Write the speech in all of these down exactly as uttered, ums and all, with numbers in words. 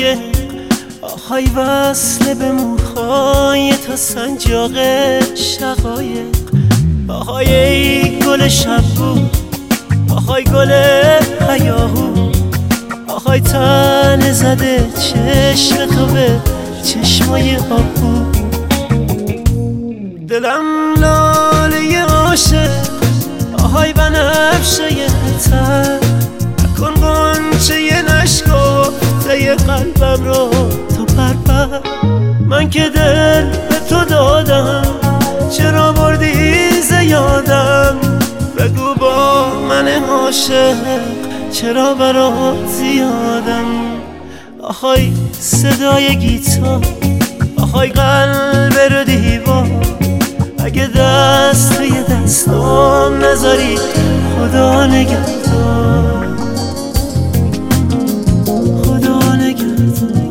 دقایق، آهای وصله به موهای تا سنجاق شقایق. آهای ای گل شبگو، آهای گل هیاهو، آهای تن زده چشم تو به چشمای آبو. دلم لاله عاشق، آهای بنفشه تر، نکن غنچه نشکفته قلبم رو تو پرپر. من که دل به تو دادم، چرا بردی ز یادم؟ بگو با من عاشق چرا برات زیادم؟ آهای صدای گیتار، آهای قلب رو دیوار، اگه دست توی دستام نذاری خدا نگهدار، خدا نگهدار.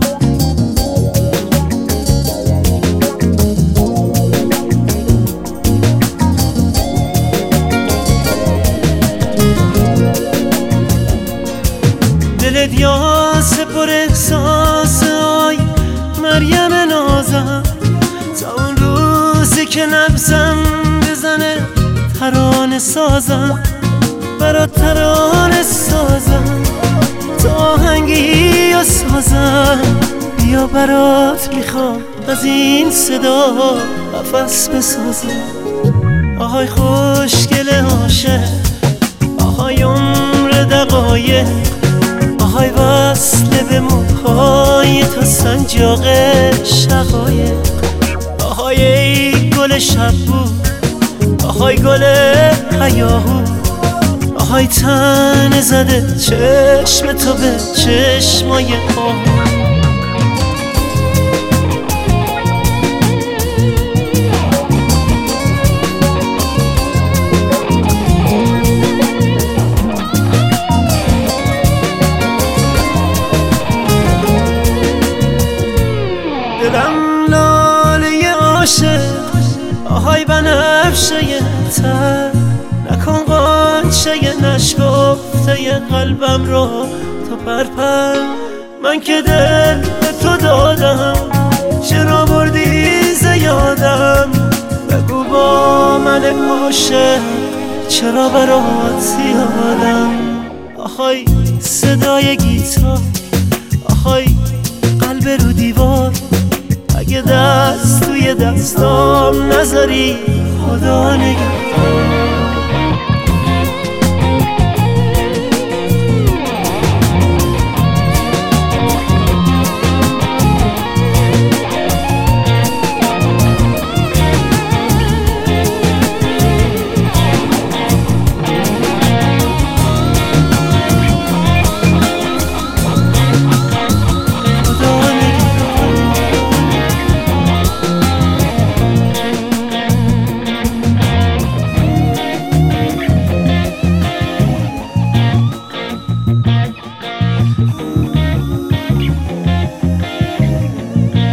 دلت یاس پر احساس، آی مریم نازم، تا اون روزی که نبزم بزنه ترانه سازم، برات ترانه سازم، تا آهنگی و سازم. بیا برات میخوام از این صدا قفس بسازم. آهای خوشگل عاشق، آهای عمر دقایق، آهای وصله به موهای تا سنجاق شقایق. آهای ای گل شبگو، آهای گل هیاهو، آهای تن زده چشم تو به چشمای آهو. دلم لاله عاشق، آهای بنفشه تر، نکن غنچه نشکفته قلبم رو تو پرپر. من که دل به تو دادم، چرا بردی ز یادم؟ بگو با من عاشق چرا برات زیادم؟ آهای صدای گیتار، آهای قلب رو دیوار، اگه دست توی دستام نذاری خدا نگهدار.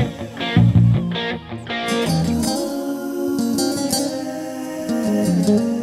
Thank you.